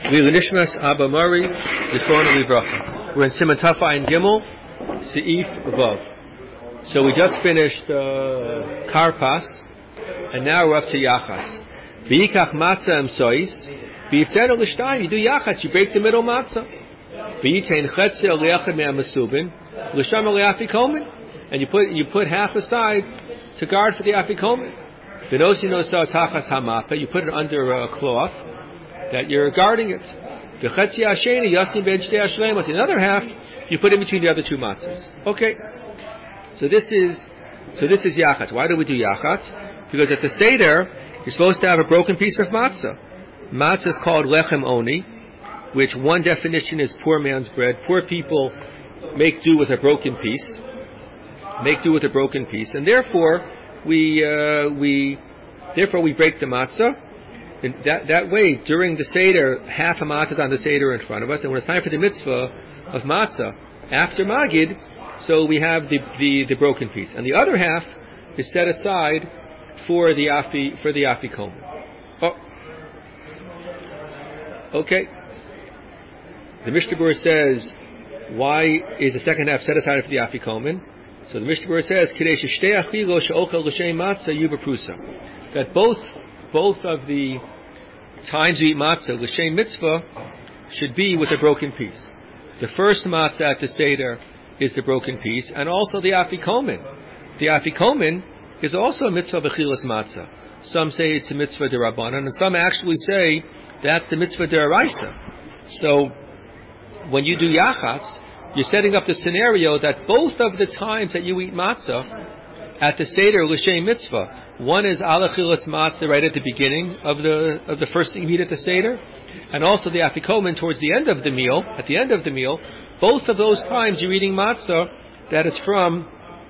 V'Nishmas Abba Mari Zichron Livracha. We're in Siman Taf Ayin Gimel, Seif Vav. So we just finished Karpas, and now we're up to Yachatz. V'Yikach Matzah Emsois. V'Yiftenu L'Shtayim. You do Yachatz. You break the middle matzah. V'Yitein Chetze L'Yachad Me'Amasubin L'Sham L'Afikomen. And you put half aside to guard for the Afikomen. V'Nosi Nosa Tachas Hamapa. You put it under a cloth that you're guarding it. The other half you put in between the other two matzahs. Okay. So this is yachatz. Why do we do yachatz? Because at the seder you're supposed to have a broken piece of matzah. Matzah is called lechem oni, which one definition is poor man's bread. Poor people make do with a broken piece. And therefore we break the matzah. In that way, during the Seder, half a matzah is on the Seder in front of us, and when it's time for the mitzvah of matzah, after Magid, so we have the broken piece. And the other half is set aside for the Afikomen. Oh. Okay. The Mishnah Berurah says, why is the second half set aside for the Afikomen? So the Mishnah Berurah says, that both of the times you eat matzah, l'shem mitzvah, should be with a broken piece. The first matzah at the Seder is the broken piece, and also the Afikomen. The Afikomen is also a mitzvah b'chilas matzah. Some say it's a mitzvah d'Rabbanan, and some actually say that's the mitzvah d'Oraisa. So, when you do yachatz, you're setting up the scenario that both of the times that you eat matzah at the Seder l'shem mitzvah, one is alachilas matzah right at the beginning of the first thing you eat at the Seder, and also the Afikomen towards the end of the meal. At the end of the meal, both of those times you're eating matzah that is from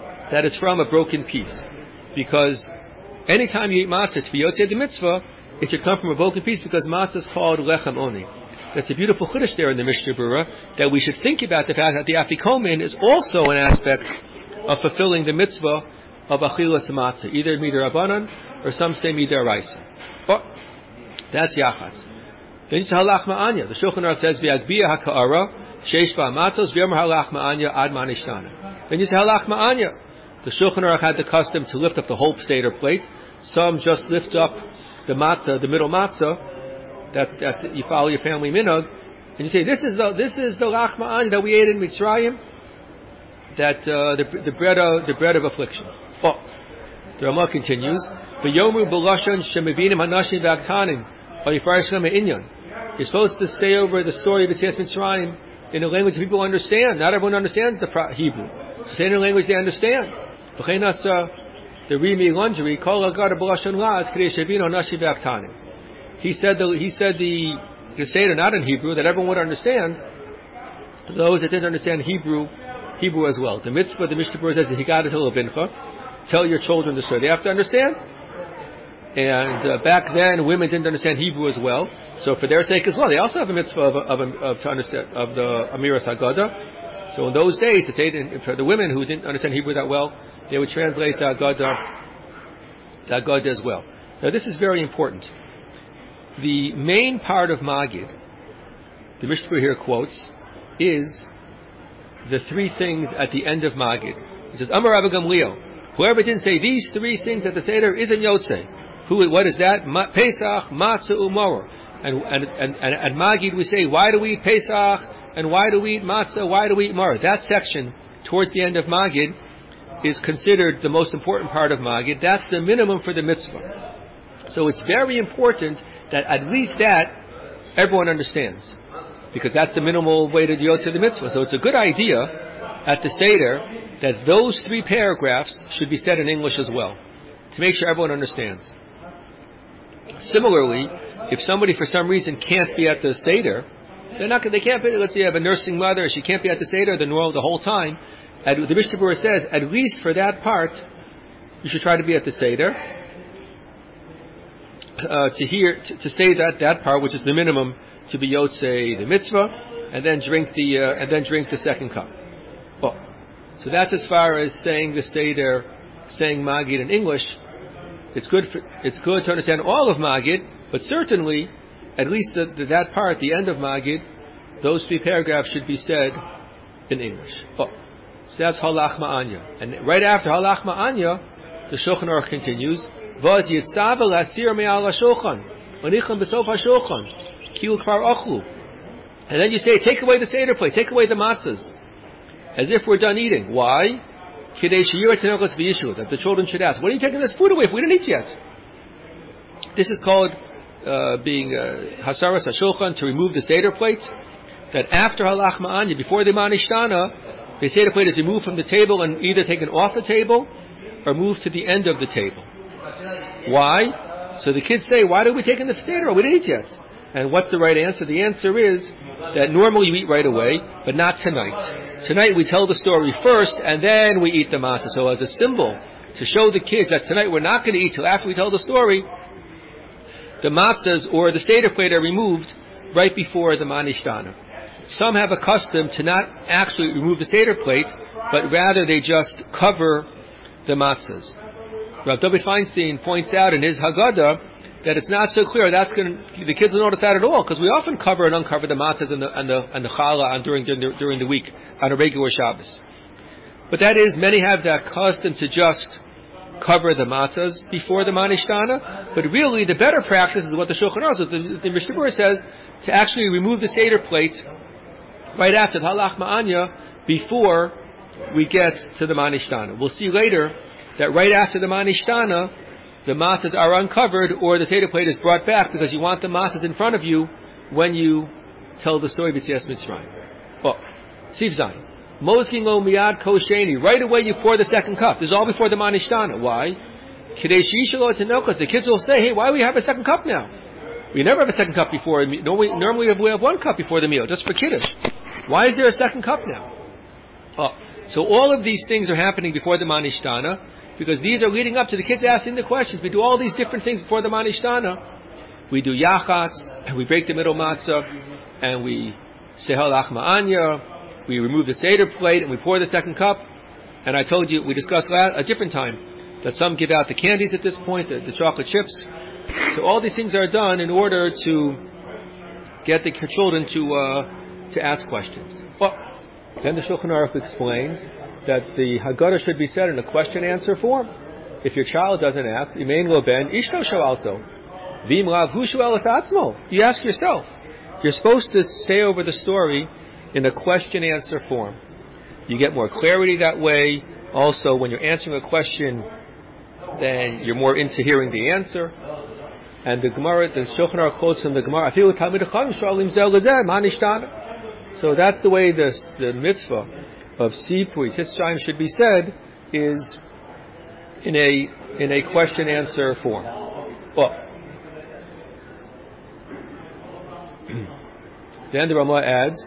a broken piece. Because anytime you eat matzah to be yotzei the mitzvah, it should come from a broken piece, because matzah is called lechem oni. That's a beautiful chiddush there in the Mishnah Berurah, that we should think about the fact that the Afikomen is also an aspect of fulfilling the mitzvah of achilas matzah, either midrabanan or some say midaraisa. But that's yachatz. Then it's halach ma'anya. The Shulchan Aruch says v'yagbia haka'ara sheish ba'matzos v'yomer halach ma'anya ad manishtana. Then you say halach ma'anya. The Shulchan Aruch had the custom to lift up the whole seder plate. Some just lift up the matzah, the middle matzah, that you follow your family minhag, and you say this is the lach ma'anya that we ate in Mitzrayim, that the bread of affliction. Oh, the Ramah continues. V'yomu b'lashon shemivinim hanashim v'aktanim v'yifarishchem ha'inyan. You're supposed to stay over the story of Yetzias Mitzrayim in a language people understand. Not everyone understands the Hebrew. So say in a language they understand. V'chein hasta the Rimi Laundry kol agad b'lashon laz k'dei shevinu hanashim v'aktanim. He said the Seder not in Hebrew that everyone would understand. Those that didn't understand Hebrew as well. The mitzvah, the Mishnah Berurah says, Higadah Levincha. Tell your children the story. They have to understand. And back then, women didn't understand Hebrew as well. So for their sake as well, they also have a mitzvah to understand of the Amiras Haggadah. So in those days, to say for the women who didn't understand Hebrew that well, they would translate the Haggadah as well. Now this is very important. The main part of Magid, the Mishnah Berurah here quotes, is the three things at the end of Magid. He says, Amar Rabbi Gamliel, whoever didn't say these three things at the Seder isn't Yotzei. What is that? Pesach, Matzah, Umor. And at Magid we say, why do we eat Pesach? And why do we eat Matzah? Why do we eat Mar? That section, towards the end of Magid, is considered the most important part of Magid. That's the minimum for the mitzvah. So it's very important that at least that everyone understands. Because that's the minimal way to Yotzei the mitzvah. So it's a good idea at the Seder that those three paragraphs should be said in English as well, to make sure everyone understands. Similarly, if somebody for some reason can't be at the Seder, they can't be, let's say you have a nursing mother, she can't be at the Seder the whole time, the Mishnah Berurah says, at least for that part, you should try to be at the Seder, to say that part, which is the minimum, to be Yotzei the mitzvah, and then drink the second cup. Oh. So that's as far as saying the Seder, saying Magid in English. It's good to understand all of Magid, but certainly at least that part, the end of Magid, those 3 paragraphs should be said in English. Oh, so that's Halach Ma'anya. And right after Halach Ma'anya, the Shulchan Aruch continues, Vaz yitzava lasir me'al hashulchan, v'nicham b'sof hashulchan, kilu kvar ochlu. And then you say, take away the Seder plate, take away the matzahs, as if we're done eating. Why? Kidei sheyira tenokos v'yishu, that the children should ask, what are you taking this food away if we didn't eat yet? This is called being hasaras hashulchan, to remove the Seder plate. That after halach ma'anya, before the manishtana, the Seder plate is removed from the table and either taken off the table or moved to the end of the table. Why? So the kids say, why are we taking the Seder? We didn't eat yet. And what's the right answer? The answer is that normally you eat right away, but not tonight. Tonight we tell the story first, and then we eat the matzah. So as a symbol, to show the kids that tonight we're not going to eat till after we tell the story, the matzahs or the Seder plate are removed right before the manishtana. Some have a custom to not actually remove the Seder plate, but rather they just cover the matzahs. Rav David Feinstein points out in his Haggadah that it's not so clear the kids will notice that at all, because we often cover and uncover the matzahs and the challah during the week on a regular Shabbos. But that is, many have that custom to just cover the matzahs before the manishtana, but really the better practice is what the Shulchan Aruch, the Mishnah Berurah says, to actually remove the Seder plate right after the halach ma'anya, before we get to the manishtana. We'll see later that right after the manishtana, the matzahs are uncovered, or the Seder plate is brought back, because you want the matzahs in front of you when you tell the story of Yetzias Mitzrayim. Oh, Siv Zayin. Moskin lo miyad kosheni. Right away you pour the second cup. This is all before the manishtana. Why? Kidei sheishalo tenokos. The kids will say, hey, why do we have a second cup now? We never have a second cup before. Normally we have 1 cup before the meal, just for kiddush. Why is there a second cup now? Oh, so all of these things are happening before the manishtana, because these are leading up to the kids asking the questions. We do all these different things before the manishtana. We do yachatz, and we break the middle matzah, and we say halach ma'anya, we remove the Seder plate, and we pour the second cup. And I told you, we discussed a different time, that some give out the candies at this point, the chocolate chips. So all these things are done in order to get the children to ask questions. Well, then the Shulchan Aruch explains that the Haggadah should be said in a question-answer form. If your child doesn't ask, Imein lo ben ishto sho'alto, v'im lav hu sho'el es atzmo. You ask yourself. You're supposed to say over the story in a question-answer form. You get more clarity that way. Also, when you're answering a question, then you're more into hearing the answer. And the Gemara, the Shulchan Aruch quotes from the Gemara, Afilu Talmid Chacham sho'alim zeh l'zeh, ma nishtana. So that's the way the mitzvah of Sipur Yetzias Mitzrayim should be said, is in a question-answer form. Well, then the Ramah adds,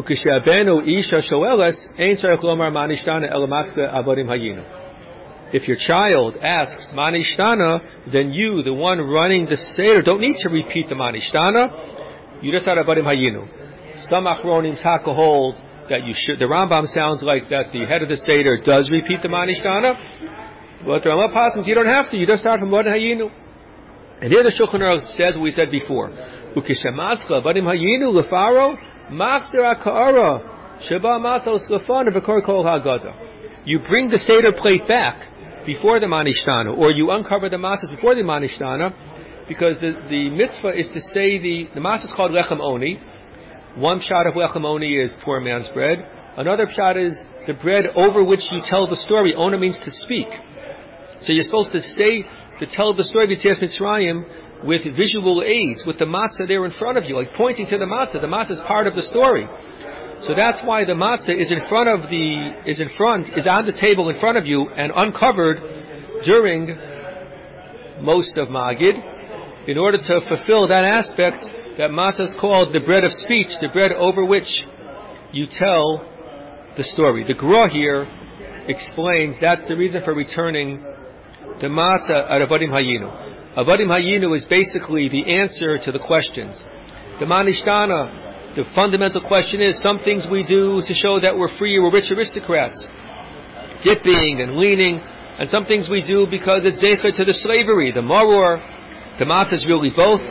if your child asks manishtana, then you, the one running the Seder, don't need to repeat the manishtana. You just had abadim hayinu. Some achronim taka hold that you should. The Rambam sounds like that the head of the Seder does repeat the manishtana, but the Ramah passes, you don't have to. You just start from abadim hayinu. And here the Shulchan Aruch says what we said before. Ukishamascha abadim hayinu lefaro machzir ha'ka'ara sheba masal slefana v'kor kol ha'gada. You bring the Seder plate back before the manishtana, or you uncover the matzahs before the manishtana, because the mitzvah is to say the matzah is called lechem oni. One pshat of lechem oni is poor man's bread. Another pshat is the bread over which you tell the story. Ona means to speak. So you're supposed to tell the story of Yetzias Mitzrayim with visual aids, with the matzah there in front of you, like pointing to the matzah. The matzah is part of the story. So that's why the matzah is on the table in front of you and uncovered during most of Magid, in order to fulfill that aspect that matzah is called the bread of speech, the bread over which you tell the story. The Gra here explains that's the reason for returning the matzah at Avadim Hayinu. Avadim Hayinu is basically the answer to the questions. The manishtana, the fundamental question is, some things we do to show that we're free, we're rich aristocrats, dipping and leaning, and some things we do because it's zecher to the slavery. The maror, the matzah is really both.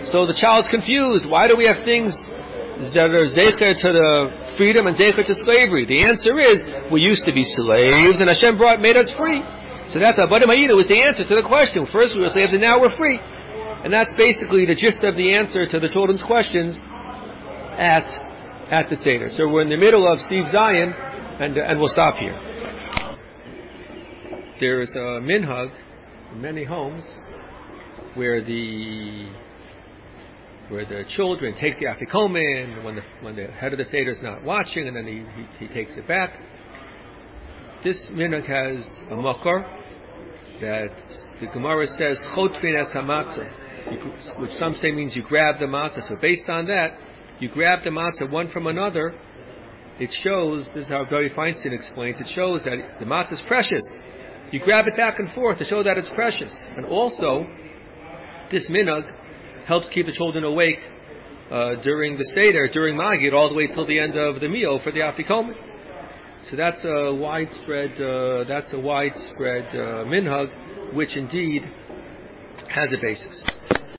So the child's confused. Why do we have things that are zecher to the freedom and zecher to slavery? The answer is, we used to be slaves, and Hashem made us free. So that's Abada Ma'ida was the answer to the question. First we were slaves, and now we're free. And that's basically the gist of the answer to the children's questions at the Seder. So we're in the middle of Siv Zion, and we'll stop here. There is a minhag in many homes where the children take the afikomen when the head of the Seder is not watching, and then he takes it back. This minhag has a makar that the Gemara says chotfin es hamatzah, which some say means you grab the matzah. So based on that, you grab the matzah one from another. It shows, this is how Barry Feinstein explains, it shows that the matzah is precious. You grab it back and forth to show that it's precious. And also, this minhag helps keep the children awake during the Seder, during Magid, all the way till the end of the meal for the afikomen. So that's a widespread minhag, which indeed has a basis.